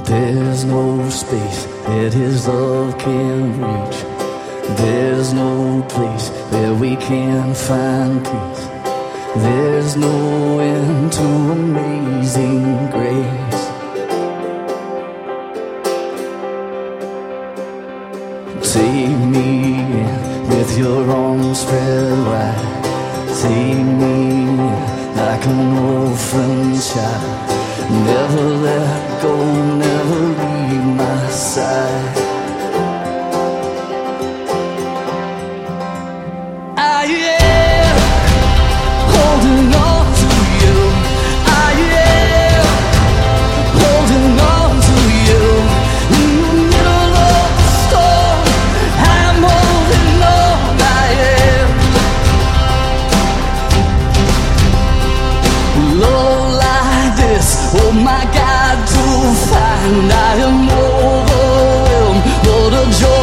There's no space that His love can reach. There's no place where we can find peace. There's no end to amazing grace. Take me in with your arms spread wide. Take me in like an orphan child. Never let go, never leave my side. I am holding on to you. I am holding on to you. In the middle of the storm, I'm holding on. I am. Love like this, oh my God, to find I am overwhelmed. What a joy.